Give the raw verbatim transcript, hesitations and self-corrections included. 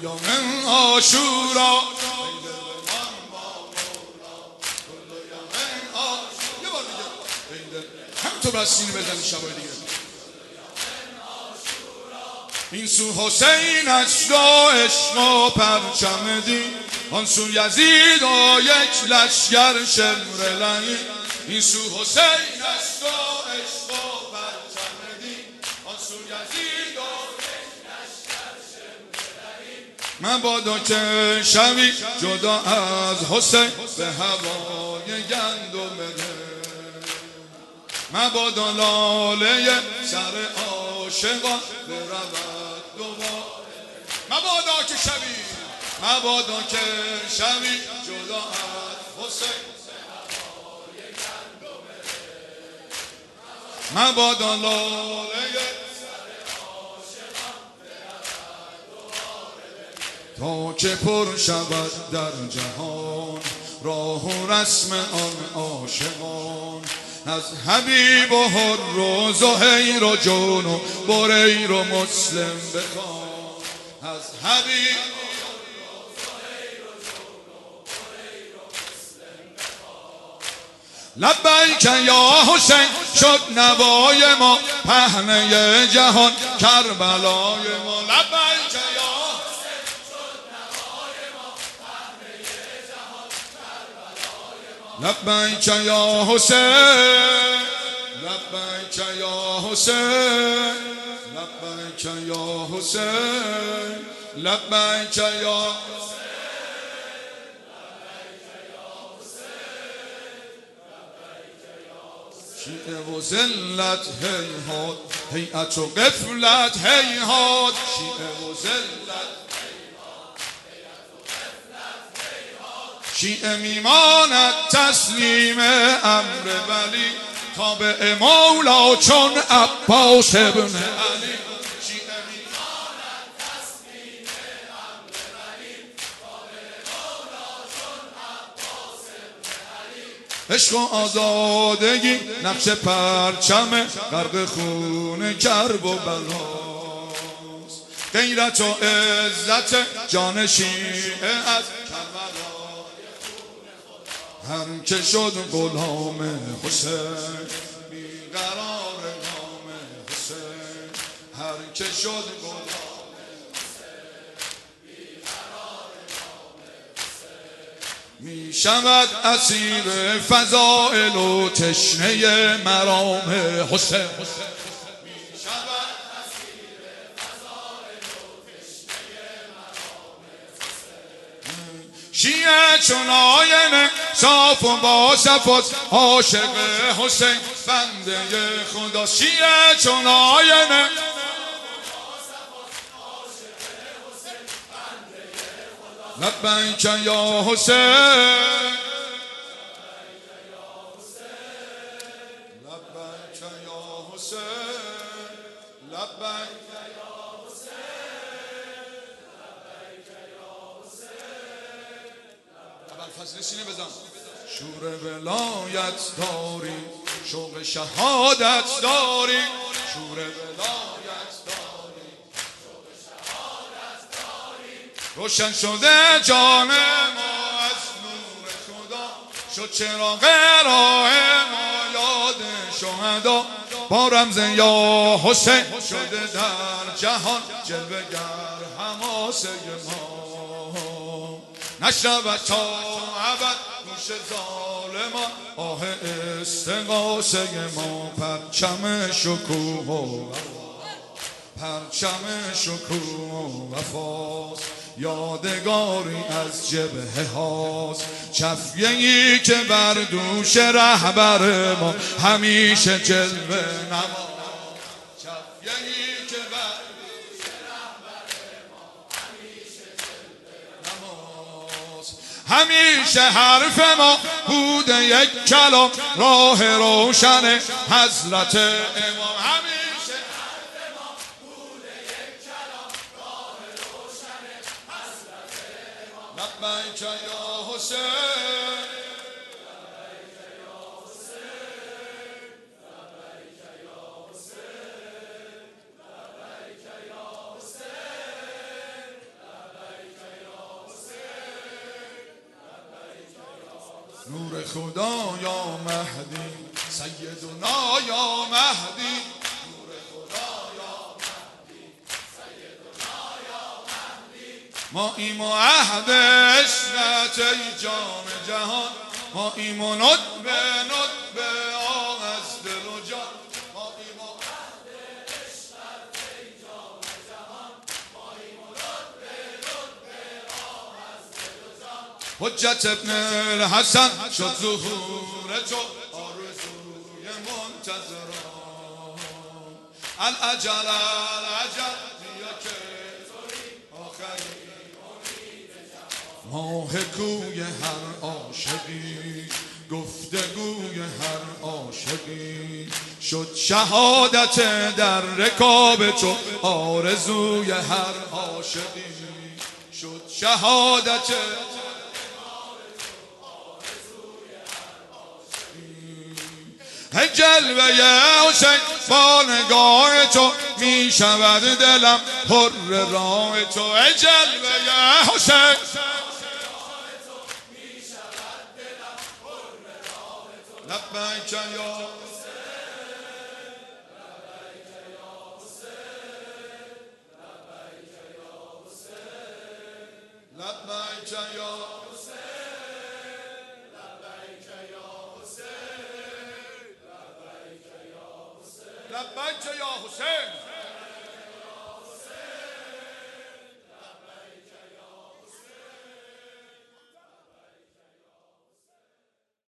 یوم عاشورا یه بار دیگه همینطور بس سینه بزنی شبای دیگه. این سو حسین است و عشق و پرچم دین، آن سو یزید و یک لشگر شمر لعین. این سو حسین است و عشق و پرچم دین، آن سو یزید و یک لشگر شمر لعین. مبادا که شوی جدا از حسین به هوای گندم ده، مبادا لاله سر عاشقان برود دوباره. مبادا که شوی مبادا که شوی جدا از حسین، مبادا لاله سر عاشقان برود دوباره. تا که پر شود در جهان راه و رسم آن عاشقان، از حبیب و حر و زهیر و جون و بریر و مسلم بخوان. از حبیب و حر و زهیر و جون و بریر و مسلم بخوان. لبیک یا حسین شد نوای ما، پهنه جهان کربلای ما. لبیک یا حسین شد نوای ما، پهنه جهان کربلای ما. لبیک یا حسین لبیک یا حسین لبیک یا حسین لبیک یا شیعه و ذلت هیهات، هیئت و غفلت هیهات. شیعه و ذلت شیعه میماند تسلیم امر ولی، تابع مولا چون عباس ابن علی. شیعه میماند تسلیم امر ولی، تابع مولا چون عباس ابن علی. عشق و آزادگی نقش پرچم غرق خون کرب و بلاست، غیرت و عزت جان شیعه از کربلا. هر که شد غلام حسین بیقرار نام حسین، هر که شد غلام حسین بیقرار نام حسین. می شود اسیر فضائل و تشنه مرام حسین. شیعه چون آینه صاف و با صفات، عاشق حسین بنده خدا. شیعه چون آینه لبیک یا حسین لبیک یا حسین لبیک فضل سینه بزن. شور ولایت داری، شوق شهادت داری. شور ولایت داری، شوق شهادت داری. روشن شده جان ما از نور خدا، شد چراغ راه ما یاد شهدا. با رمز یا حسین شده در جهان جلوه گر حماسه ما. نشنود تا ابد گوش ظالمان آه استغاثه ما. پرچم شکوه و پرچم شکوه و وفاست، یادگاری از جبهه هاست. چفیه‌ای که بر دوش رهبر ما همیشه جلوه نما. چفیه‌ای که بر دوش رهبر ما همیشه جلوه نماست. همیشه حرف ما بوده یک کلام، راه روشن حضرت امام. همیشه حرف ما بوده یک کلام، راه روشن حضرت امام. لبیک یا حسین لبیک یا حسین لبیک یا حسین لبیک یا حسین لبیک نور خدا یا مهدی سیدنا یا مهدی نور خدا یا مهدی سیدنا یا مهدی ما ایم و عهد عشرت ای جام جهان ما ایم و ندب ندب آه از دل و جان ما ایم و عهد عشرت ای جام جهان ما ایم و ندب ندب آه از دل و جان حجت ابن الحسن شد ظهور تو آرزوی منتظران العجل العجل بیا که توی آخری ماه کوی هر عاشقی گفتگوی هر عاشقی شد شهادت در رکاب تو آرزوی هر عاشقی شد شهادت جلوه حسین با نگاه تو می شود دلم پر راه تو جلوه حسین لبیک یا لبیک یا لبیک یا حسین